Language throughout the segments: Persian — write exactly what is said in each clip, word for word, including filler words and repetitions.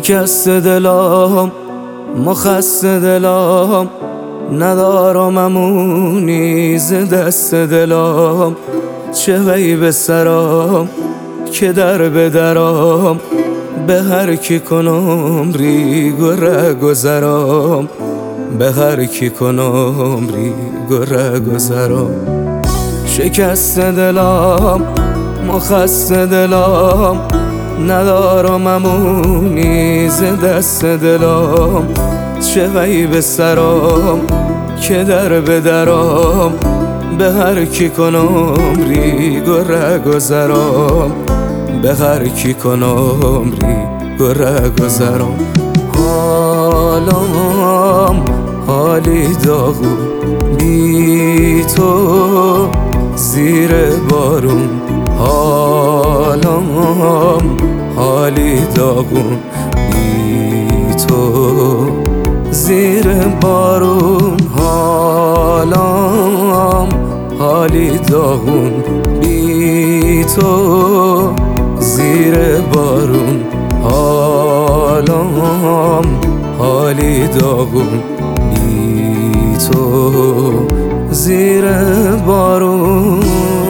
شکست دلام مخست دلام ندارم امونی ز دست دلام چه وی به سرام که در به درام به هر کی کنم ریگ و رگ و زرام به هر کی کنم ریگ و رگ و زرام شکست دلام مخست دلام ندارم امونی ز دست دلام چه وی به سرام که در به درام به هر کی کنم ریگ و رگ و زرام به هر کی کنم ریگ و رگ و زرام حالم حالی داغون بی تو زیر بارون حالم حالی داغون بی تو زیر بارون حالم حالی داغون بی تو زیر بارون حالم حالی داغون بی تو زیر بارون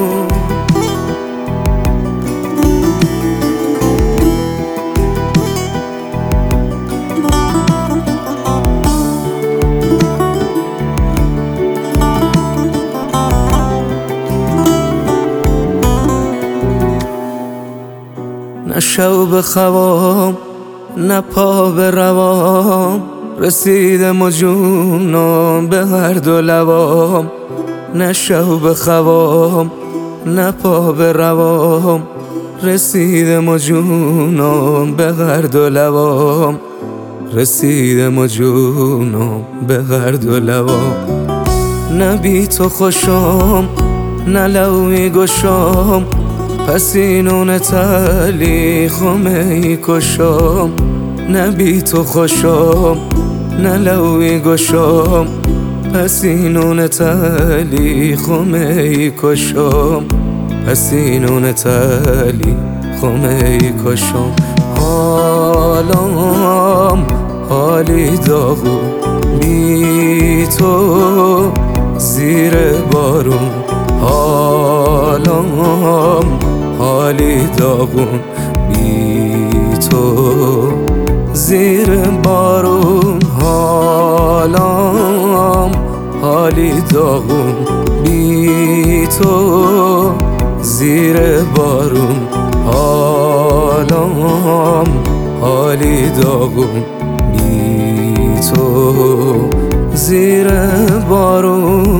نه شب خوام نه پا به روام رسیدم و جونم به هر دو لوام نه شب خوام نه پا به روام رسیدم و جونم به هر دو لوام رسیدم و جونم به هر دو لوام نه بی تو خوشم نه لوی گشام پس اینون تلیخ و می کشم نه بی تو خوشم نه لوی گشم پس اینون تلیخ و می کشم پس اینون تلیخ و می کشم حالم حالی داغون بی تو زیر بارون حالم حالی داغون بی تو زیر بارون حالم حالی داغون بی تو زیر بارون حالم حالی داغون بی تو زیر بارون